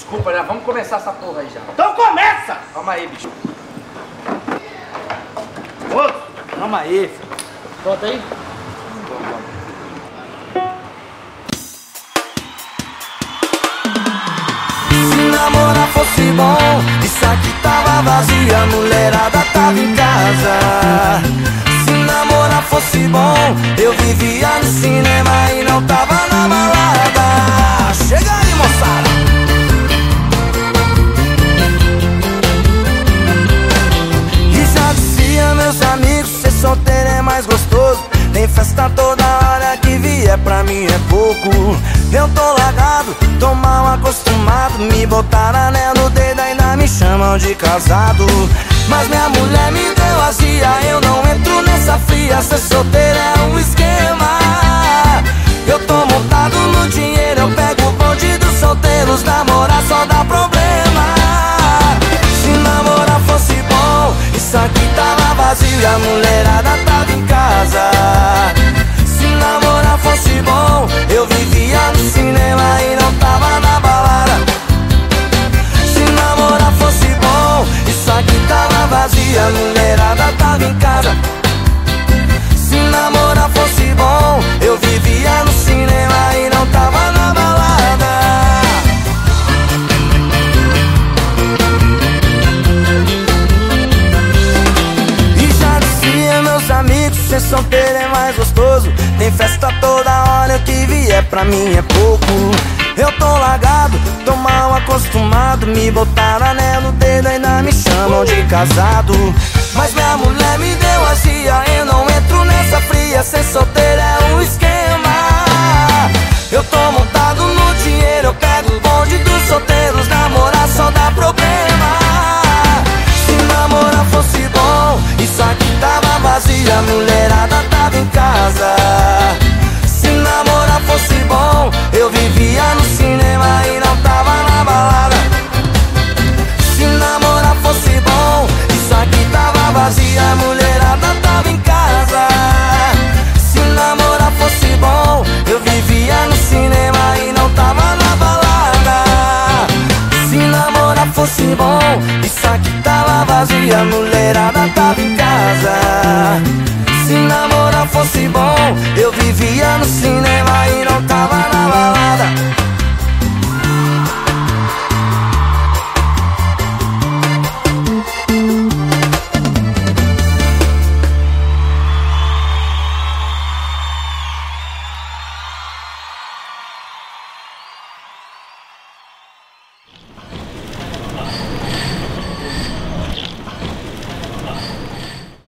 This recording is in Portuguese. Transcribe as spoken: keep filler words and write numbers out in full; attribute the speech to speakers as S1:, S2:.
S1: Desculpa, né? Vamos começar essa porra aí já.
S2: Então começa!
S1: Calma aí, bicho.
S2: Outro, calma aí, filho.
S1: Pronto aí?
S3: Se namorar fosse bom, isso aqui tava vazio, a mulherada tava em casa. Se namorar fosse bom, eu vivia no cinema e não tava na balada. Chega aí, moçada! E já dizia meus amigos, ser solteiro é mais gostoso. Tem festa toda hora, que vier pra mim é pouco. Eu tô largado, tô mal acostumado. Me botaram anel no dedo, ainda me chamam de casado. Mas minha mulher me deu azia, eu não entro nessa fria. Ser solteiro é um esquema. Eu tô montado no dinheiro, eu pego o bonde dos solteiros. Namorar só dá problema. Se namorar fosse bom, isso aqui tava vazio e a mulherada tava em casa. Se namorar fosse bom, eu vivia no cinema e não tava na balada. Se namorar fosse bom, isso aqui tava vazio, a mulherada tava em casa. Se namorar fosse bom, eu vivia no cinema e não tava na balada. E já dizia meus amigos, ser solteiro é mais gostoso. Tem festa toda hora, o que vier pra mim é pouco. Eu tô largado, tô mal acostumado. Me botaram anel no dedo, ainda me chamam de casado. Mas minha mulher me deu azia, eu não entro nessa fria. Ser solteiro é um esquema. Eu tô montado no dinheiro, eu pego o bonde dos solteiros. Namorar só dá problema. Se namorar fosse bom, isso aqui tava vazio, a mulherada tava em casa. Se namorar fosse bom, eu vivia no cinema e não tava na balada. Se namorar fosse bom, isso aqui tava vazio, a mulherada tava em casa. Se namorar fosse bom, eu vivia no cinema e não tava na balada. Se namorar fosse bom, isso aqui tava vazio, a mulherada tava em casa. Se namorar fosse bom, eu vivia no cinema